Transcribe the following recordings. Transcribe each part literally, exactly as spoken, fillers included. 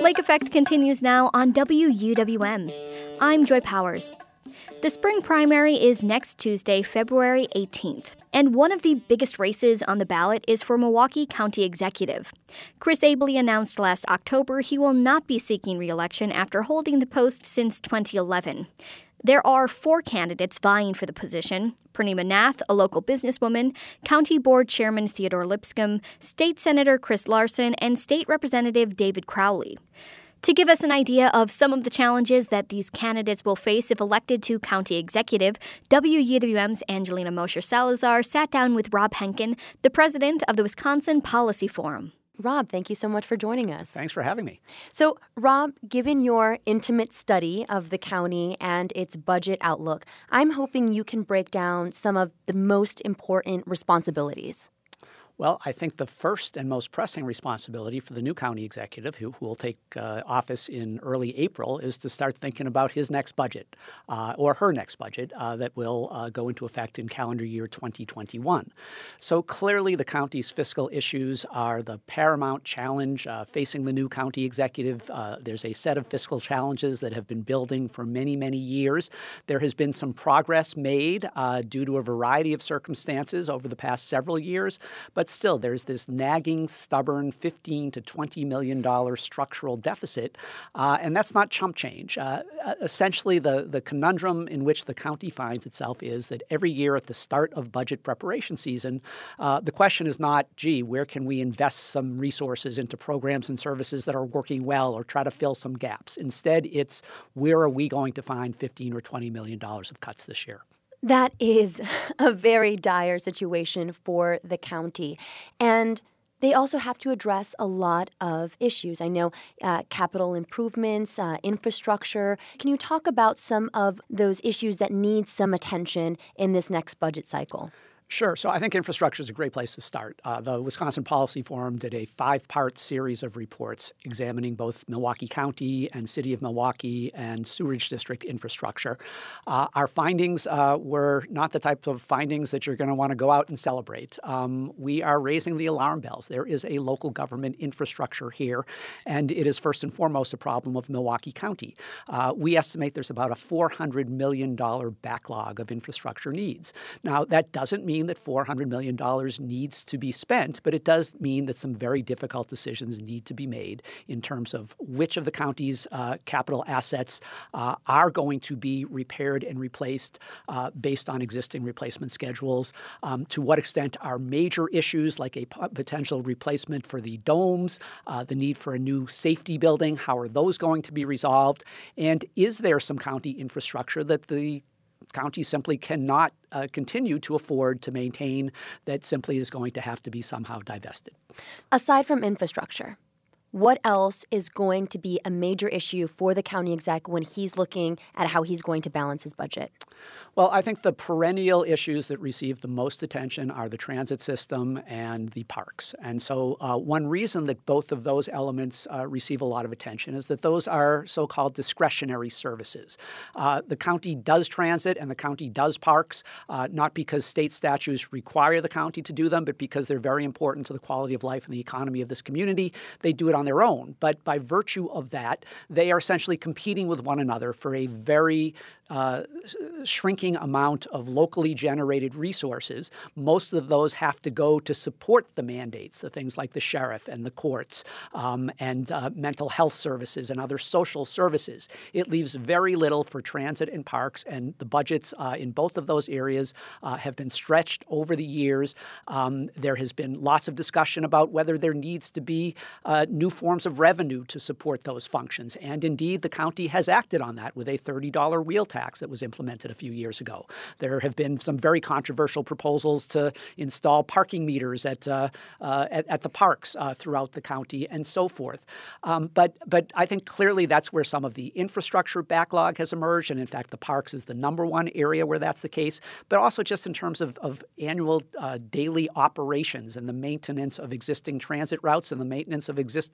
Lake Effect continues now on W U W M. I'm Joy Powers. The spring primary is next Tuesday, February eighteenth, and one of the biggest races on the ballot is for Milwaukee County Executive. Chris Abele announced last October he will not be seeking re-election after holding the post since twenty eleven. There are four candidates vying for the position: Purnima Nath, a local businesswoman, County Board Chairman Theodore Lipscomb, State Senator Chris Larson, and State Representative David Crowley. To give us an idea of some of the challenges that these candidates will face if elected to county executive, W U W M's Angelina Mosher-Salazar sat down with Rob Henkin, the president of the Wisconsin Policy Forum. Rob, thank you so much for joining us. Thanks for having me. So, Rob, given your intimate study of the county and its budget outlook, I'm hoping you can break down some of the most important responsibilities. Well, I think the first and most pressing responsibility for the new county executive, who, who will take uh, office in early April, is to start thinking about his next budget uh, or her next budget uh, that will uh, go into effect in calendar year twenty twenty-one. So clearly the county's fiscal issues are the paramount challenge uh, facing the new county executive. Uh, there's a set of fiscal challenges that have been building for many, many years. There has been some progress made uh, due to a variety of circumstances over the past several years, but But still, there's this nagging, stubborn fifteen to twenty million dollars structural deficit, uh, and that's not chump change. Uh, essentially, the, the conundrum in which the county finds itself is that every year at the start of budget preparation season, uh, the question is not, gee, where can we invest some resources into programs and services that are working well or try to fill some gaps? Instead, it's where are we going to find fifteen or twenty million dollars of cuts this year? That is a very dire situation for the county. And they also have to address a lot of issues. I know uh, capital improvements, uh, infrastructure. Can you talk about some of those issues that need some attention in this next budget cycle? Sure. So I think infrastructure is a great place to start. Uh, the Wisconsin Policy Forum did a five-part series of reports examining both Milwaukee County and City of Milwaukee and sewerage district infrastructure. Uh, our findings uh, were not the type of findings that you're going to want to go out and celebrate. Um, we are raising the alarm bells. There is a local government infrastructure here, and it is first and foremost a problem of Milwaukee County. Uh, we estimate there's about a four hundred million dollars backlog of infrastructure needs. Now, that doesn't mean that four hundred million dollars needs to be spent, but it does mean that some very difficult decisions need to be made in terms of which of the county's uh, capital assets uh, are going to be repaired and replaced uh, based on existing replacement schedules, um, to what extent are major issues like a p- potential replacement for the domes, uh, the need for a new safety building, how are those going to be resolved, and is there some county infrastructure that the county simply cannot uh, continue to afford to maintain that simply is going to have to be somehow divested. Aside from infrastructure, what else is going to be a major issue for the county exec when he's looking at how he's going to balance his budget? Well, I think the perennial issues that receive the most attention are the transit system and the parks. And so uh, one reason that both of those elements uh, receive a lot of attention is that those are so-called discretionary services. Uh, the county does transit and the county does parks, uh, not because state statutes require the county to do them, but because they're very important to the quality of life and the economy of this community. They do it on their own. But by virtue of that, they are essentially competing with one another for a very uh, shrinking amount of locally generated resources. Most of those have to go to support the mandates, the things like the sheriff and the courts um, and uh, mental health services and other social services. It leaves very little for transit and parks, and the budgets uh, in both of those areas uh, have been stretched over the years. Um, there has been lots of discussion about whether there needs to be uh, new forms of revenue to support those functions. And indeed, the county has acted on that with a thirty dollars wheel tax that was implemented a few years ago. There have been some very controversial proposals to install parking meters at uh, uh, at, at the parks uh, throughout the county and so forth. Um, but but I think clearly that's where some of the infrastructure backlog has emerged. And in fact, the parks is the number one area where that's the case. But also just in terms of, of annual uh, daily operations and the maintenance of existing transit routes and the maintenance of existing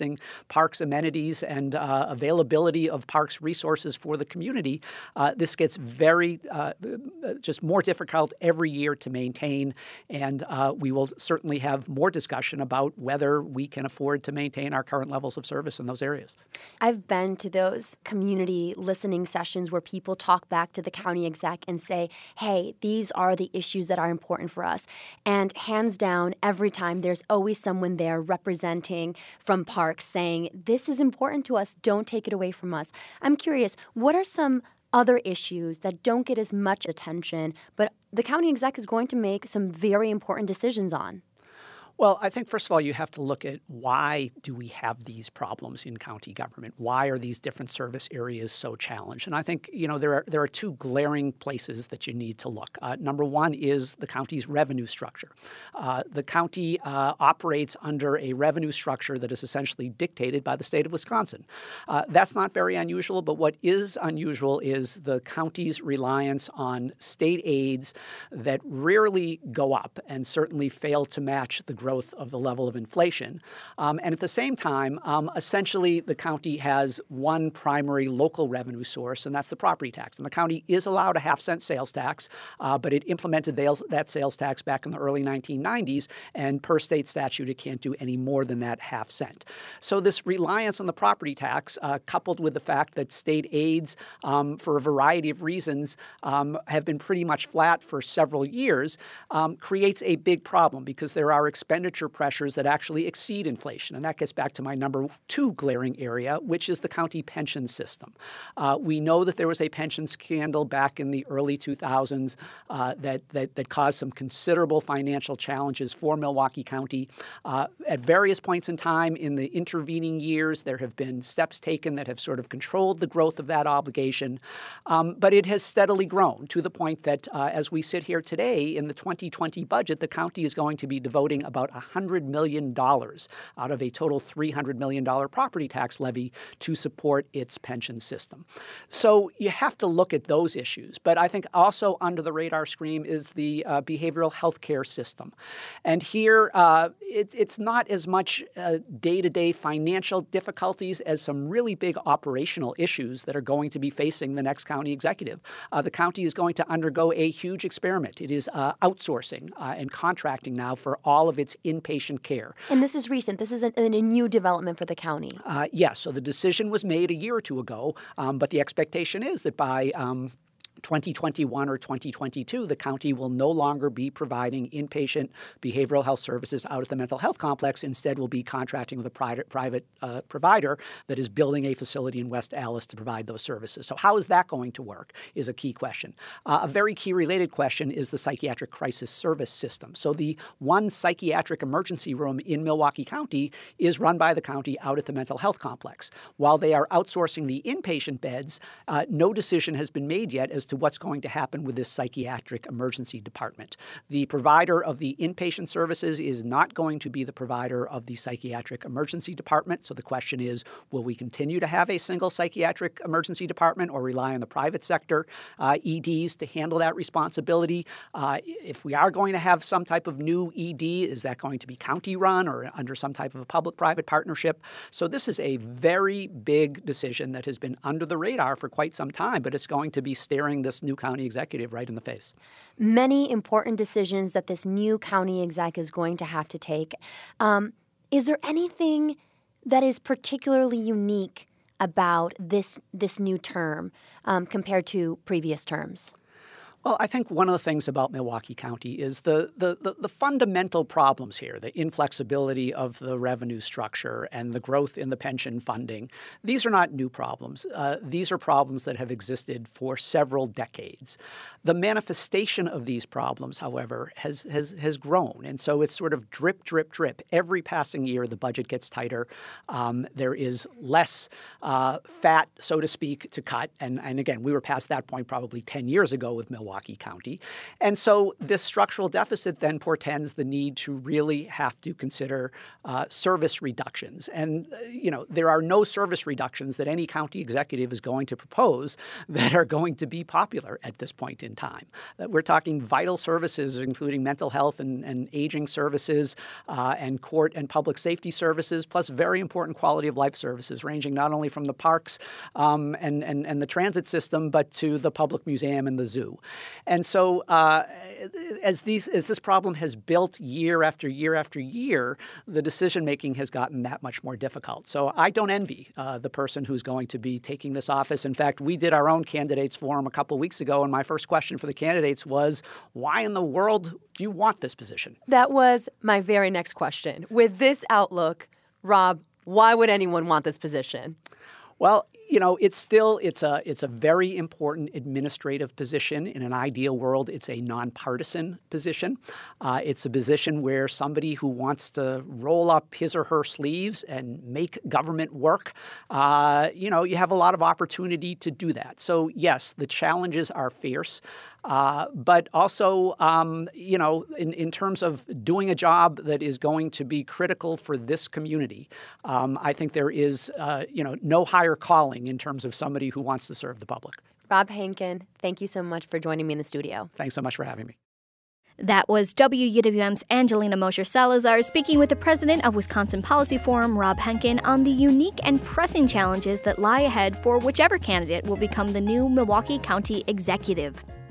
existing parks amenities and uh, availability of parks resources for the community, uh, this gets very uh, just more difficult every year to maintain. And uh, we will certainly have more discussion about whether we can afford to maintain our current levels of service in those areas. I've been to those community listening sessions where people talk back to the county exec and say, hey, these are the issues that are important for us. And hands down, every time there's always someone there representing from parks saying, this is important to us, don't take it away from us. I'm curious, what are some other issues that don't get as much attention, but the county exec is going to make some very important decisions on? Well, I think, first of all, you have to look at why do we have these problems in county government? Why are these different service areas so challenged? And I think, you know, there are there are two glaring places that you need to look. Uh, number one is the county's revenue structure. Uh, the county uh, operates under a revenue structure that is essentially dictated by the state of Wisconsin. Uh, that's not very unusual, but what is unusual is the county's reliance on state aids that rarely go up and certainly fail to match the growth of the level of inflation. Um, and at the same time, um, essentially, the county has one primary local revenue source, and that's the property tax. And the county is allowed a half-cent sales tax, uh, but it implemented that sales tax back in the early nineteen nineties, and per state statute, it can't do any more than that half cent. So this reliance on the property tax, uh, coupled with the fact that state aids, um, for a variety of reasons, um, have been pretty much flat for several years, um, creates a big problem because there are expenses expenditure pressures that actually exceed inflation. And that gets back to my number two glaring area, which is the county pension system. Uh, we know that there was a pension scandal back in the early two thousands uh, that, that, that caused some considerable financial challenges for Milwaukee County. Uh, at various points in time in the intervening years, there have been steps taken that have sort of controlled the growth of that obligation. Um, but it has steadily grown to the point that uh, as we sit here today in the twenty twenty budget, the county is going to be devoting about one hundred million dollars out of a total three hundred million dollars property tax levy to support its pension system. So you have to look at those issues. But I think also under the radar screen is the uh, behavioral health care system. And here uh, it, it's not as much uh, day-to-day financial difficulties as some really big operational issues that are going to be facing the next county executive. Uh, the county is going to undergo a huge experiment. It is uh, outsourcing uh, and contracting now for all of its inpatient care. And this is recent. This is a, a new development for the county. Uh, yes. So the decision was made a year or two ago, um, but the expectation is that by um, twenty twenty-one or twenty twenty-two, the county will no longer be providing inpatient behavioral health services out at the mental health complex. Instead, will be contracting with a private, private uh, provider that is building a facility in West Allis to provide those services. So how is that going to work is a key question. Uh, a very key related question is the psychiatric crisis service system. So the one psychiatric emergency room in Milwaukee County is run by the county out at the mental health complex. While they are outsourcing the inpatient beds, uh, no decision has been made yet as to what's going to happen with this psychiatric emergency department. The provider of the inpatient services is not going to be the provider of the psychiatric emergency department. So the question is, will we continue to have a single psychiatric emergency department or rely on the private sector uh, E Ds to handle that responsibility? Uh, if we are going to have some type of new E D, is that going to be county run or under some type of a public-private partnership? So this is a very big decision that has been under the radar for quite some time, but it's going to be staring this new county executive right in the face. Many important decisions that this new county exec is going to have to take. Um, is there anything that is particularly unique about this this new term um, compared to previous terms? Well, I think one of the things about Milwaukee County is the, the, the, the fundamental problems here, the inflexibility of the revenue structure and the growth in the pension funding. These are not new problems. Uh, these are problems that have existed for several decades. The manifestation of these problems, however, has, has, has grown. And so it's sort of drip, drip, drip. Every passing year, the budget gets tighter. Um, there is less uh, fat, so to speak, to cut. And, and again, we were past that point probably ten years ago with Milwaukee Milwaukee County. And so this structural deficit then portends the need to really have to consider uh, service reductions. And, uh, you know, there are no service reductions that any county executive is going to propose that are going to be popular at this point in time. Uh, we're talking vital services, including mental health and, and aging services uh, and court and public safety services, plus very important quality of life services, ranging not only from the parks um, and, and, and the transit system, but to the public museum and the zoo. And so uh, as, these, as this problem has built year after year after year, the decision-making has gotten that much more difficult. So I don't envy uh, the person who's going to be taking this office. In fact, we did our own candidates forum a couple weeks ago, and my first question for the candidates was, why in the world do you want this position? That was my very next question. With this outlook, Rob, why would anyone want this position? Well, you know, it's still it's a it's a very important administrative position. In an ideal world, it's a nonpartisan position. Uh, it's a position where somebody who wants to roll up his or her sleeves and make government work, uh, you know, you have a lot of opportunity to do that. So yes, the challenges are fierce. Uh, but also, um, you know, in, in terms of doing a job that is going to be critical for this community, um, I think there is, uh, you know, no higher calling in terms of somebody who wants to serve the public. Rob Henkin, thank you so much for joining me in the studio. Thanks so much for having me. That was W U W M's Angelina Mosher-Salazar speaking with the president of Wisconsin Policy Forum, Rob Henkin, on the unique and pressing challenges that lie ahead for whichever candidate will become the new Milwaukee County executive.